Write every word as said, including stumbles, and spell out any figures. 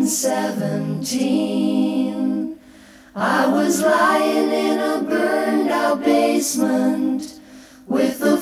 nineteen seventeen. I was lying in a burned out basement with the